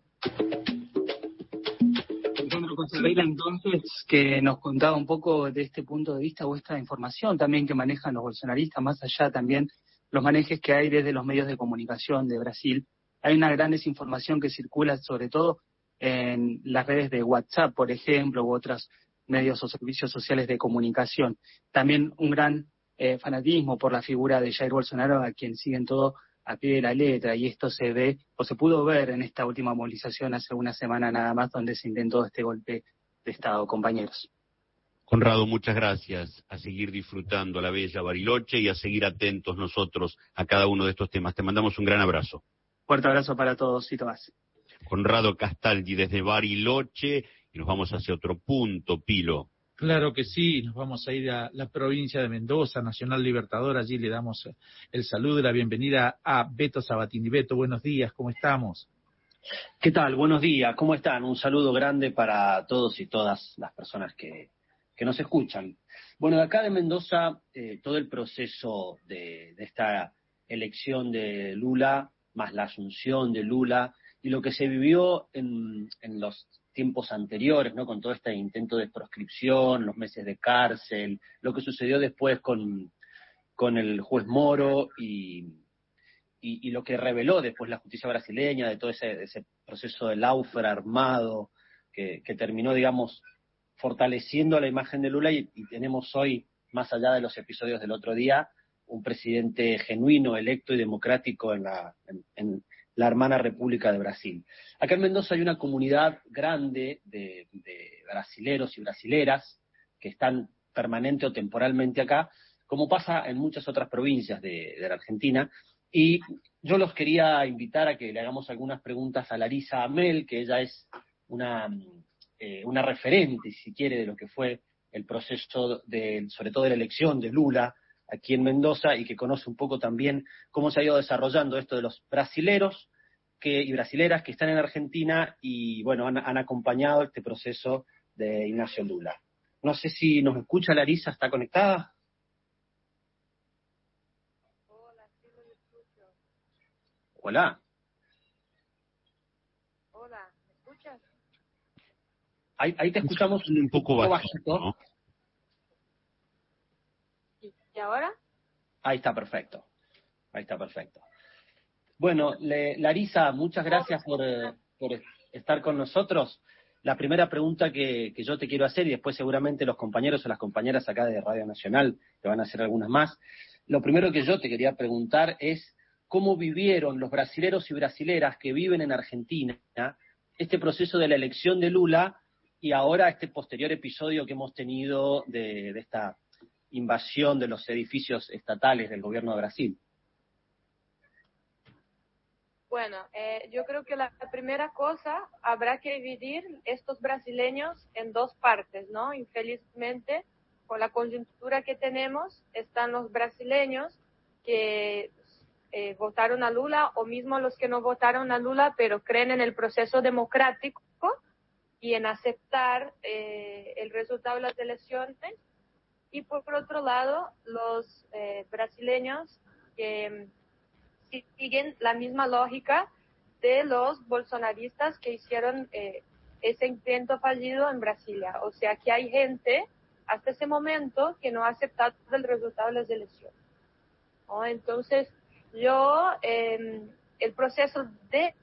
Entonces, que nos contaba un poco de este punto de vista o esta información también que manejan los bolsonaristas, más allá también los manejes que hay desde los medios de comunicación de Brasil. Hay una gran desinformación que circula sobre todo en las redes de WhatsApp, por ejemplo, u otros medios o servicios sociales de comunicación. También un gran fanatismo por la figura de Jair Bolsonaro, a quien siguen todo a pie de la letra, y esto se ve, o se pudo ver en esta última movilización hace una semana nada más, donde se intentó este golpe de Estado, compañeros. Conrado, muchas gracias. A seguir disfrutando la bella Bariloche y a seguir atentos nosotros a cada uno de estos temas. Te mandamos un gran abrazo. Fuerte abrazo para todos y todas. Conrado Castaldi desde Bariloche, y nos vamos hacia otro punto, Pilo. Claro que sí, nos vamos a ir a la provincia de Mendoza, Nacional Libertador. Allí le damos el saludo y la bienvenida a Beto Sabatini. Beto, buenos días, ¿cómo estamos? ¿Qué tal? Buenos días, ¿cómo están? Un saludo grande para todos y todas las personas que nos escuchan. Bueno, de acá de Mendoza, todo el proceso de esta elección de Lula, más la asunción de Lula, y lo que se vivió en los tiempos anteriores, ¿no? Con todo este intento de proscripción, los meses de cárcel, lo que sucedió después con el juez Moro y lo que reveló después la justicia brasileña, de todo ese proceso de lawfare armado que terminó, digamos, fortaleciendo la imagen de Lula, y tenemos hoy, más allá de los episodios del otro día, un presidente genuino, electo y democrático en la hermana República de Brasil. Acá en Mendoza hay una comunidad grande de brasileros y brasileras que están permanente o temporalmente acá, como pasa en muchas otras provincias de la Argentina, y yo los quería invitar a que le hagamos algunas preguntas a Larisa Amel, que ella es una referente, si quiere, de lo que fue el proceso sobre todo de la elección de Lula aquí en Mendoza, y que conoce un poco también cómo se ha ido desarrollando esto de los brasileros y brasileras que están en Argentina y, bueno, han acompañado este proceso de Ignacio Lula. No sé si nos escucha Larisa, ¿está conectada? Hola, sí lo escucho. Hola. Hola, ¿me escuchas? Ahí te escuchamos un poco bajito, ¿no? ¿Y ahora? Ahí está perfecto. Bueno, Larisa, muchas gracias por estar con nosotros. La primera pregunta que yo te quiero hacer, y después seguramente los compañeros o las compañeras acá de Radio Nacional te van a hacer algunas más. Lo primero que yo te quería preguntar es cómo vivieron los brasileros y brasileras que viven en Argentina este proceso de la elección de Lula y ahora este posterior episodio que hemos tenido de esta invasión de los edificios estatales del gobierno de Brasil. Bueno, yo creo que la primera cosa, habrá que dividir estos brasileños en dos partes, ¿no? Infelizmente, con la coyuntura que tenemos, están los brasileños que votaron a Lula, o mismo los que no votaron a Lula, pero creen en el proceso democrático y en aceptar el resultado de las elecciones. Y por otro lado, los brasileños que siguen la misma lógica de los bolsonaristas que hicieron ese intento fallido en Brasilia. O sea que hay gente hasta ese momento que no ha aceptado el resultado de las elecciones, ¿no? Entonces, yo, el proceso de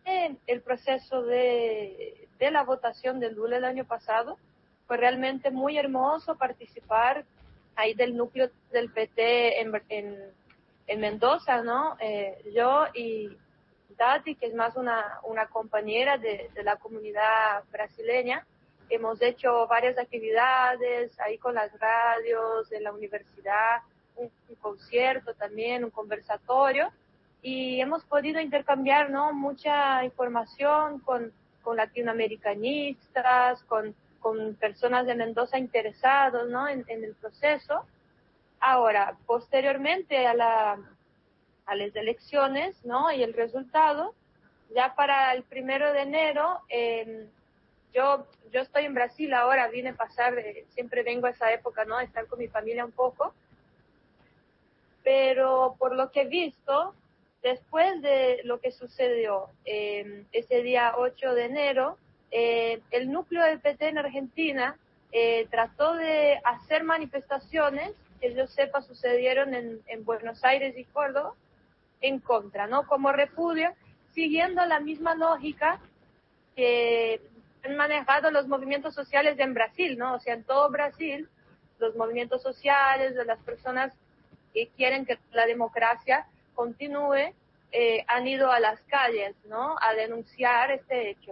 la votación de Lula el año pasado fue realmente muy hermoso participar ahí del núcleo del PT en Mendoza, ¿no? Yo y Tati, que es más una compañera de la comunidad brasileña, hemos hecho varias actividades ahí con las radios de la universidad, un concierto también, un conversatorio, y hemos podido intercambiar, ¿no?, mucha información con latinoamericanistas, con personas de Mendoza interesados, ¿no?, en el proceso. Ahora, posteriormente a las elecciones, ¿no?, y el resultado, ya para el 1 de enero, yo estoy en Brasil ahora, vine a pasar, siempre vengo a esa época, ¿no?, a estar con mi familia un poco, pero por lo que he visto, después de lo que sucedió ese día 8 de enero, el núcleo del PT en Argentina trató de hacer manifestaciones que yo sepa sucedieron en Buenos Aires y Córdoba en contra, ¿no?, como repudio, siguiendo la misma lógica que han manejado los movimientos sociales en Brasil, ¿no? O sea, en todo Brasil, los movimientos sociales de las personas que quieren que la democracia continúe, han ido a las calles, ¿no?, a denunciar este hecho.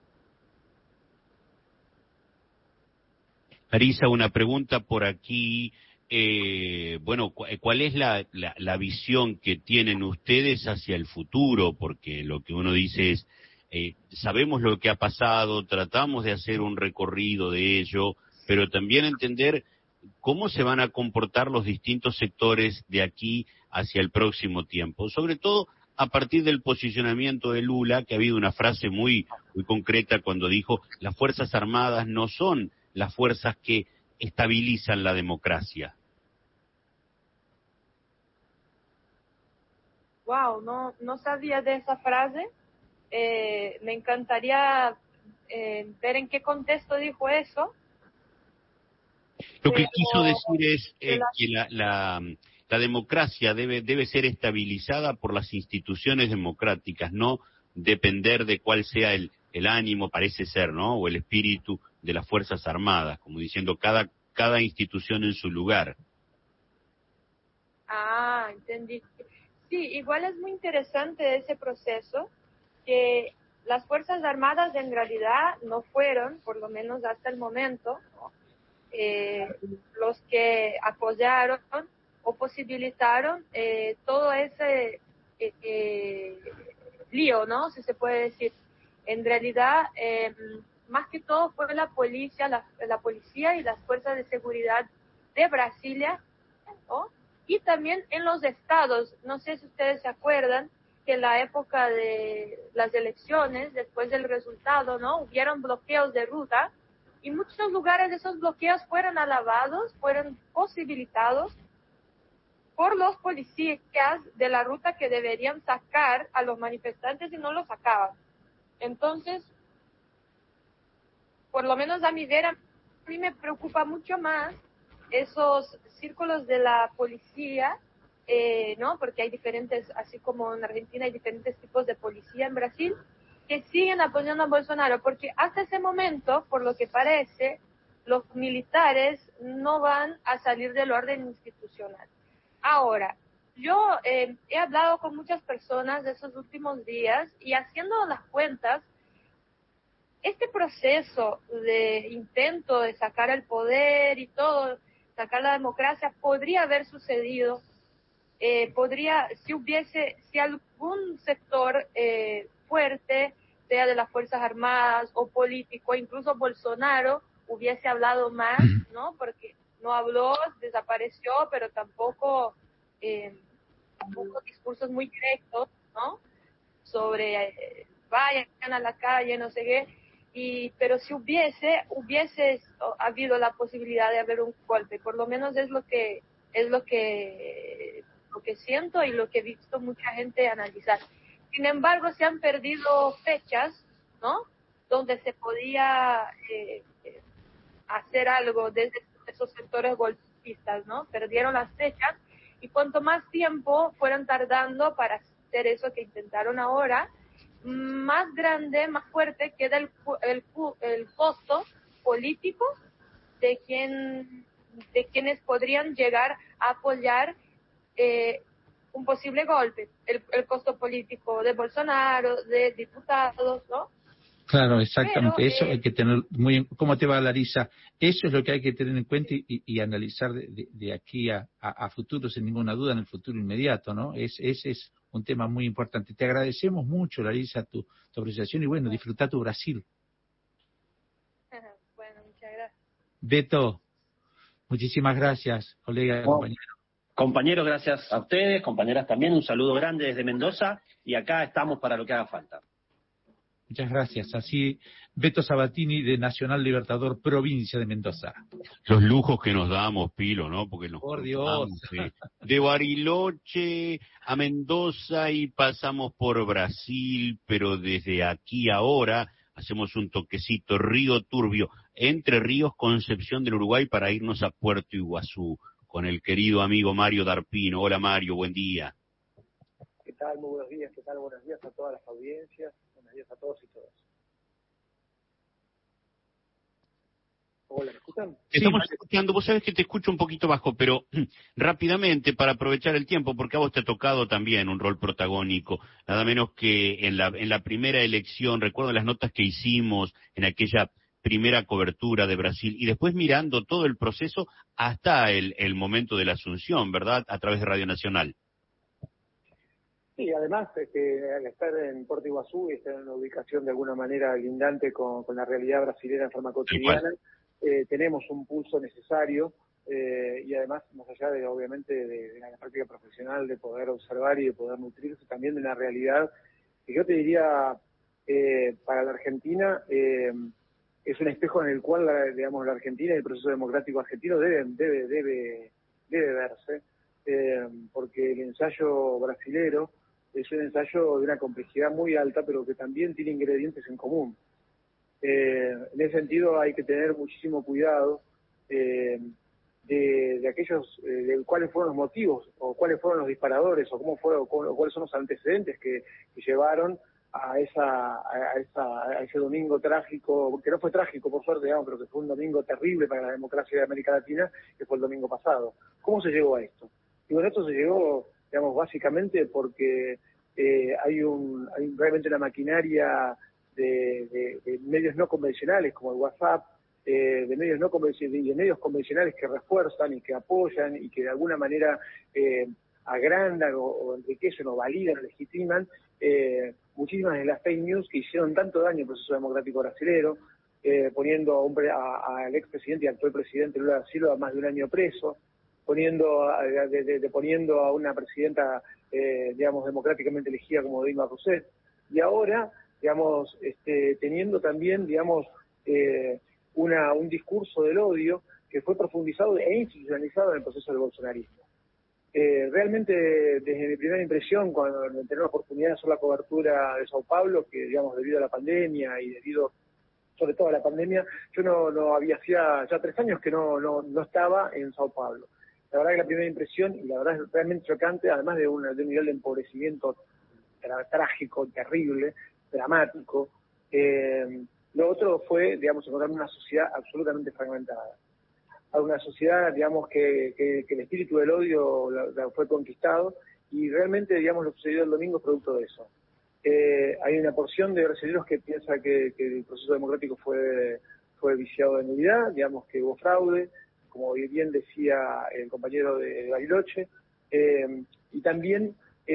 Marisa, una pregunta por aquí. Bueno, ¿cuál es la visión que tienen ustedes hacia el futuro? Porque lo que uno dice es, sabemos lo que ha pasado, tratamos de hacer un recorrido de ello, pero también entender cómo se van a comportar los distintos sectores de aquí hacia el próximo tiempo, sobre todo a partir del posicionamiento de Lula, que ha habido una frase muy concreta cuando dijo: las Fuerzas Armadas no son las fuerzas que estabilizan la democracia. Wow, no sabía de esa frase. Me encantaría ver en qué contexto dijo eso. Lo que quiso decir es que la democracia debe ser estabilizada por las instituciones democráticas, no depender de cuál sea el ánimo, parece ser, ¿no?, o el espíritu de las Fuerzas Armadas, como diciendo cada institución en su lugar. Ah, entendí. Sí, igual es muy interesante ese proceso, que las Fuerzas Armadas en realidad no fueron, por lo menos hasta el momento, los que apoyaron o posibilitaron todo ese lío, ¿no?, si se puede decir. En realidad, más que todo fue la policía y las fuerzas de seguridad de Brasilia, ¿no?, y también en los estados. No sé si ustedes se acuerdan que en la época de las elecciones, después del resultado, ¿no?, hubieron bloqueos de ruta, y muchos lugares de esos bloqueos fueron alabados, fueron posibilitados por los policías de la ruta que deberían sacar a los manifestantes y no los sacaban. Entonces, por lo menos a mi ver, a mí me preocupa mucho más esos círculos de la policía, ¿no?, porque hay diferentes, así como en Argentina hay diferentes tipos de policía en Brasil, que siguen apoyando a Bolsonaro, porque hasta ese momento, por lo que parece, los militares no van a salir del orden institucional. Ahora, yo he hablado con muchas personas de esos últimos días, y haciendo las cuentas, este proceso de intento de sacar el poder y todo, sacar la democracia, podría haber sucedido, si algún sector fuerte, sea de las Fuerzas Armadas o político, incluso Bolsonaro, hubiese hablado más, ¿no?, porque no habló, desapareció, pero tampoco discursos muy directos, ¿no?, sobre vayan a la calle, no sé qué, pero si hubiese habido la posibilidad de haber un golpe, por lo menos es lo que siento y lo que he visto mucha gente analizar. Sin embargo, se han perdido fechas, ¿no?, donde se podía hacer algo desde esos sectores golpistas, ¿no? Perdieron las fechas, y cuanto más tiempo fueron tardando para hacer eso que intentaron ahora, más grande, más fuerte queda el costo político de quien de quienes podrían llegar a apoyar un posible golpe, el costo político de Bolsonaro, de diputados, ¿no? Claro, exactamente. Pero, eso hay que tener muy... ¿Cómo te va, Larisa? Eso es lo que hay que tener en cuenta y analizar de aquí a futuro, sin ninguna duda, en el futuro inmediato, ¿no? Ese es un tema muy importante. Te agradecemos mucho, Larisa, tu apreciación y bueno, disfruta tu Brasil. Bueno, muchas gracias. Beto, muchísimas gracias, colega, compañero. Compañeros, gracias a ustedes, compañeras también, un saludo grande desde Mendoza y acá estamos para lo que haga falta. Muchas gracias. Así, Beto Sabatini, de Nacional Libertador, provincia de Mendoza. Los lujos que nos damos, Pilo, ¿no? Porque nos Por Dios. de Bariloche a Mendoza y pasamos por Brasil, pero desde aquí ahora hacemos un toquecito Río Turbio, Entre Ríos, Concepción del Uruguay, para irnos a Puerto Iguazú, con el querido amigo Mario Darpino. Hola Mario, buen día. ¿Qué tal? Muy buenos días. ¿Qué tal? Buenos días a todas las audiencias. Buenos días a todos y todas. Hola, ¿me escuchan? Estamos escuchando, vos sabés que te escucho un poquito bajo, pero rápidamente, para aprovechar el tiempo, porque a vos te ha tocado también un rol protagónico, nada menos que en la primera elección, recuerdo las notas que hicimos en aquella primera cobertura de Brasil, y después mirando todo el proceso hasta el momento de la asunción, ¿verdad?, a través de Radio Nacional. Sí, además, al estar en Puerto Iguazú y estar en una ubicación de alguna manera lindante con la realidad brasileña en forma cotidiana, tenemos un pulso necesario y además, más allá de, obviamente, de la práctica profesional, de poder observar y de poder nutrirse también de una realidad que yo te diría, para la Argentina, es un espejo en el cual, la Argentina y el proceso democrático argentino debe verse, porque el ensayo brasilero es un ensayo de una complejidad muy alta, pero que también tiene ingredientes en común. En ese sentido hay que tener muchísimo cuidado de aquellos, de cuáles fueron los motivos, o cuáles fueron los disparadores, o cuáles son los antecedentes que llevaron a ese domingo trágico, que no fue trágico por suerte, digamos, pero que fue un domingo terrible para la democracia de América Latina, que fue el domingo pasado. ¿Cómo se llegó a esto? Y bueno, esto se llegó, digamos, básicamente porque hay realmente una maquinaria de medios no convencionales como el WhatsApp, de medios no convencionales y de medios convencionales que refuerzan y que apoyan y que de alguna manera agrandan o enriquecen o validan o legitiman muchísimas de las fake news que hicieron tanto daño al proceso democrático brasilero, poniendo al expresidente y actual presidente Lula da Silva más de un año preso, poniendo a una presidenta, digamos, democráticamente elegida como Dilma Rousseff, y ahora, digamos, teniendo también, digamos, un discurso del odio que fue profundizado e institucionalizado en el proceso del bolsonarismo. Realmente, desde mi primera impresión, cuando tenía la oportunidad de hacer la cobertura de Sao Paulo, que, digamos, debido a la pandemia y debido sobre todo a la pandemia, yo no hacía ya 3 años que no estaba en Sao Paulo. La verdad que la primera impresión, y la verdad es realmente chocante, además de un nivel de empobrecimiento trágico, terrible, dramático, lo otro fue, digamos, encontrar una sociedad absolutamente fragmentada. A una sociedad, digamos, que el espíritu del odio fue conquistado, y realmente, digamos, lo que sucedió el domingo es producto de eso. Hay una porción de brasileños que piensa que el proceso democrático fue viciado de nulidad, digamos que hubo fraude, como bien decía el compañero de Bariloche, y también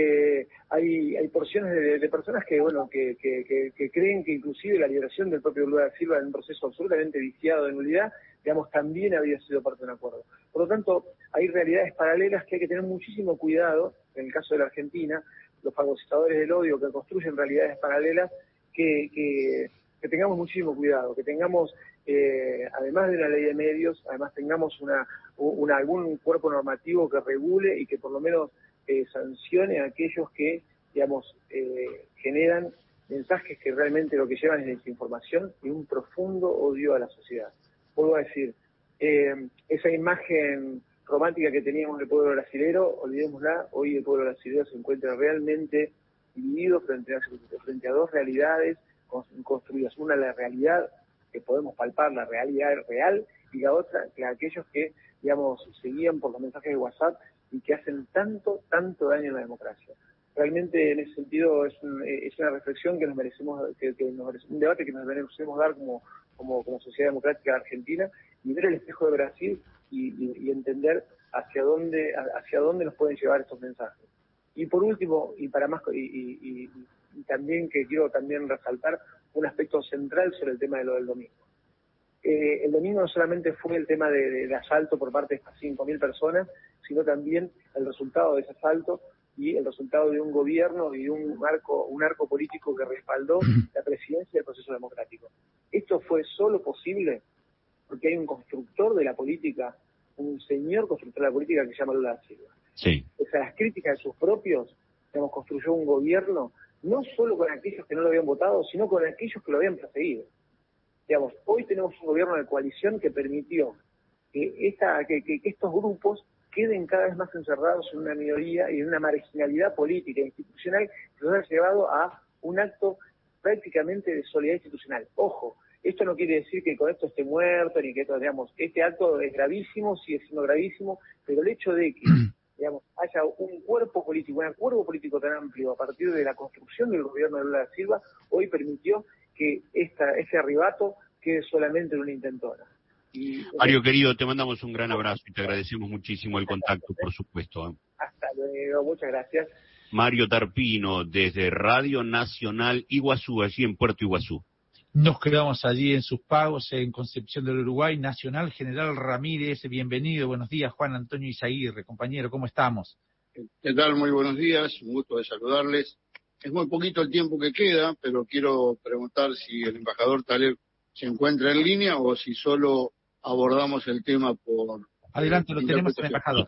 hay porciones de personas que creen que inclusive la liberación del propio Lula da Silva en un proceso absolutamente viciado de nulidad, digamos, también había sido parte de un acuerdo. Por lo tanto, hay realidades paralelas que hay que tener muchísimo cuidado, en el caso de la Argentina, los fagocitadores del odio que construyen realidades paralelas, que tengamos muchísimo cuidado, que tengamos, además de una ley de medios, además tengamos algún cuerpo normativo que regule y que por lo menos sancione a aquellos que, digamos, generan mensajes que realmente lo que llevan es desinformación y un profundo odio a la sociedad. Vuelvo a decir, esa imagen romántica que teníamos del pueblo brasilero, olvidémosla. Hoy el pueblo brasilero se encuentra realmente dividido frente a dos realidades construidas. Una, la realidad que podemos palpar, la realidad real, y la otra, que aquellos que, digamos, seguían por los mensajes de WhatsApp y que hacen tanto daño a la democracia. Realmente, en ese sentido, es una reflexión que nos merecemos, un debate que nos merecemos dar como sociedad democrática de Argentina, y ver el espejo de Brasil y entender hacia dónde nos pueden llevar estos mensajes. Y por último, y para más, y también que quiero también resaltar un aspecto central sobre el tema de lo del domingo. El domingo no solamente fue el tema de asalto por parte de estas 5.000 personas, sino también el resultado de ese asalto y el resultado de un gobierno y un arco político que respaldó la presidencia del proceso democrático. Esto fue solo posible porque hay un constructor de la política, un señor constructor de la política que se llama Lula da Silva. Sí. O sea, las críticas de sus propios, digamos, construyó un gobierno no solo con aquellos que no lo habían votado, sino con aquellos que lo habían perseguido. Digamos, hoy tenemos un gobierno de coalición que permitió que estos grupos queden cada vez más encerrados en una minoría y en una marginalidad política e institucional que nos ha llevado a un acto prácticamente de solidaridad institucional. Ojo, esto no quiere decir que con esto esté muerto, ni que esto, digamos, este acto es gravísimo, sigue siendo gravísimo, pero el hecho de que, digamos, haya un cuerpo político tan amplio a partir de la construcción del gobierno de Lula da Silva, hoy permitió que ese arrebato quede solamente en una intentona. Mario, querido, te mandamos un gran abrazo y te agradecemos muchísimo el contacto, por supuesto. Hasta luego, muchas gracias. Mario Tarpino, desde Radio Nacional Iguazú, allí en Puerto Iguazú. Nos quedamos allí en sus pagos, en Concepción del Uruguay. Nacional General Ramírez, bienvenido. Buenos días, Juan Antonio Izaguirre. Compañero, ¿cómo estamos? ¿Qué tal? Muy buenos días, un gusto de saludarles. Es muy poquito el tiempo que queda, pero quiero preguntar si el embajador Taleb se encuentra en línea o si solo abordamos el tema por... Adelante, lo tenemos en embajador.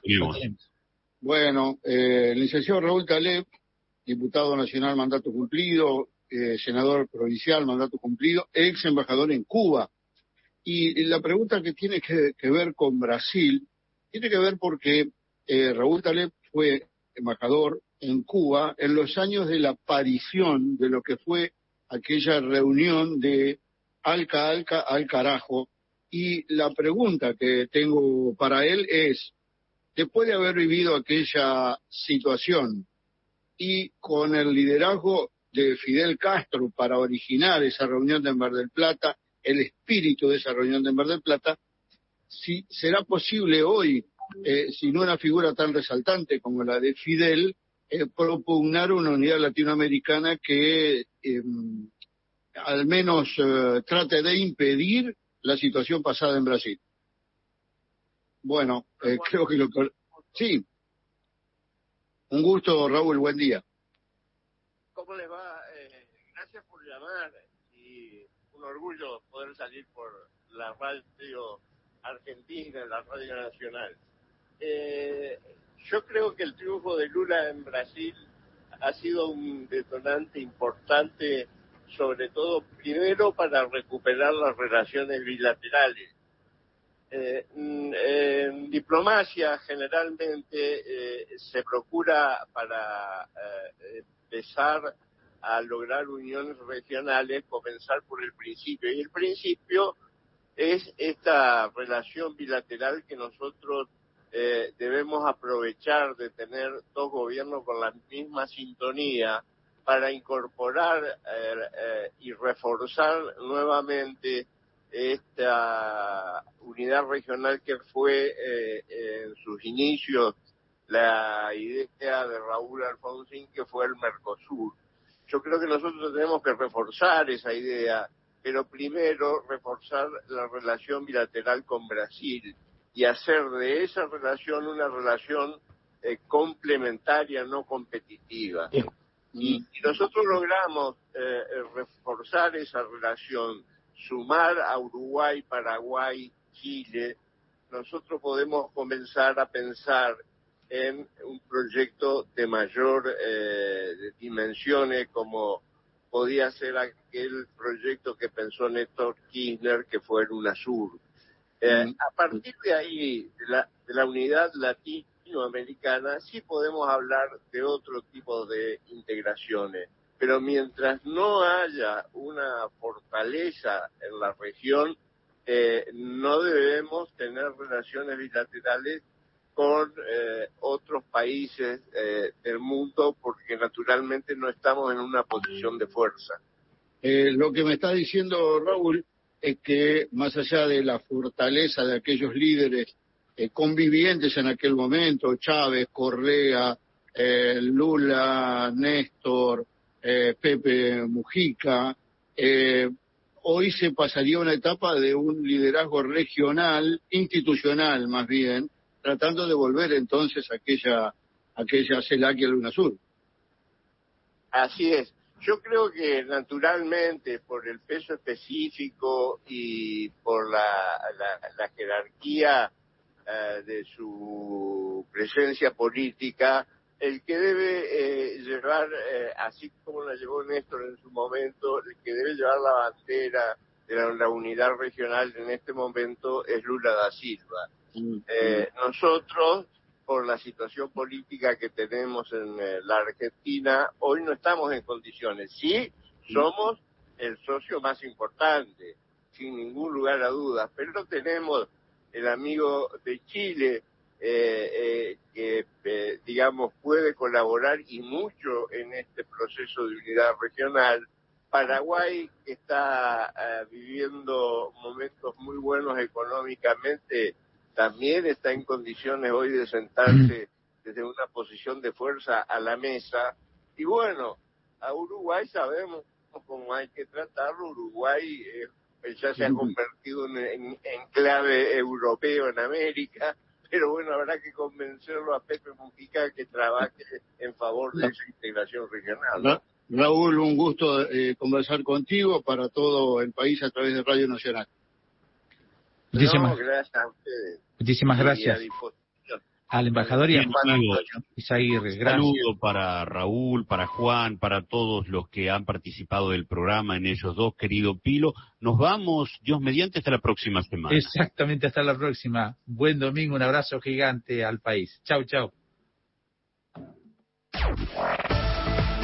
Bueno, el licenciado Raúl Taleb, diputado nacional mandato cumplido, senador provincial mandato cumplido, ex embajador en Cuba. Y la pregunta que tiene que ver con Brasil, tiene que ver porque Raúl Taleb fue embajador en Cuba en los años de la aparición de lo que fue aquella reunión de Alca al carajo. Y la pregunta que tengo para él es, después de haber vivido aquella situación y con el liderazgo de Fidel Castro para originar esa reunión de Mar del Plata, el espíritu de esa reunión de Mar del Plata, si será posible hoy, sin una figura tan resaltante como la de Fidel, propugnar una unidad latinoamericana que al menos trate de impedir la situación pasada en Brasil. Bueno, creo que sí. Un gusto, Raúl, buen día. ¿Cómo les va? Gracias por llamar y un orgullo poder salir por la radio argentina, la radio nacional. Yo creo que el triunfo de Lula en Brasil ha sido un detonante importante, sobre todo primero para recuperar las relaciones bilaterales. En diplomacia generalmente se procura para empezar a lograr uniones regionales, comenzar por el principio. Y el principio es esta relación bilateral que nosotros debemos aprovechar de tener dos gobiernos con la misma sintonía para incorporar y reforzar nuevamente esta unidad regional que fue en sus inicios la idea de Raúl Alfonsín, que fue el Mercosur. Yo creo que nosotros tenemos que reforzar esa idea, pero primero reforzar la relación bilateral con Brasil y hacer de esa relación una relación complementaria, no competitiva. Y si nosotros logramos reforzar esa relación, sumar a Uruguay, Paraguay, Chile, nosotros podemos comenzar a pensar en un proyecto de mayor dimensiones, como podía ser aquel proyecto que pensó Néstor Kirchner, que fue el UNASUR. A partir de ahí, de la unidad latinoamericana, sí podemos hablar de otro tipo de integraciones, pero mientras no haya una fortaleza en la región, no debemos tener relaciones bilaterales con otros países del mundo porque naturalmente no estamos en una posición de fuerza. Lo que me está diciendo Raúl es que más allá de la fortaleza de aquellos líderes convivientes en aquel momento, Chávez, Correa, Lula, Néstor, Pepe Mujica, hoy se pasaría una etapa de un liderazgo regional, institucional más bien, tratando de volver entonces a aquella CELAC y a UNASUR. Así es. Yo creo que naturalmente por el peso específico y por la jerarquía de su presencia política, el que debe llevar, así como la llevó Néstor en su momento, el que debe llevar la bandera de la unidad regional en este momento es Lula da Silva. Nosotros, por la situación política que tenemos en la Argentina, hoy no estamos en condiciones. Sí, somos el socio más importante, sin ningún lugar a dudas, pero no tenemos el amigo de Chile, que, digamos, puede colaborar y mucho en este proceso de unidad regional. Paraguay, que está viviendo momentos muy buenos económicamente, también está en condiciones hoy de sentarse desde una posición de fuerza a la mesa. Y bueno, a Uruguay sabemos cómo hay que tratarlo. Uruguay ya se ha convertido en clave europeo en América, pero bueno, habrá que convencerlo a Pepe Mujica que trabaje en favor de esa integración regional, ¿no? Raúl, un gusto conversar contigo para todo el país a través de Radio Nacional. Gracias a ustedes. Muchísimas gracias al embajador y a Juan Izaguirre. Un saludo para Raúl, para Juan, para todos los que han participado del programa, en ellos dos, querido Pilo. Nos vamos, Dios mediante, hasta la próxima semana. Exactamente, hasta la próxima. Buen domingo, un abrazo gigante al país. Chau, chau.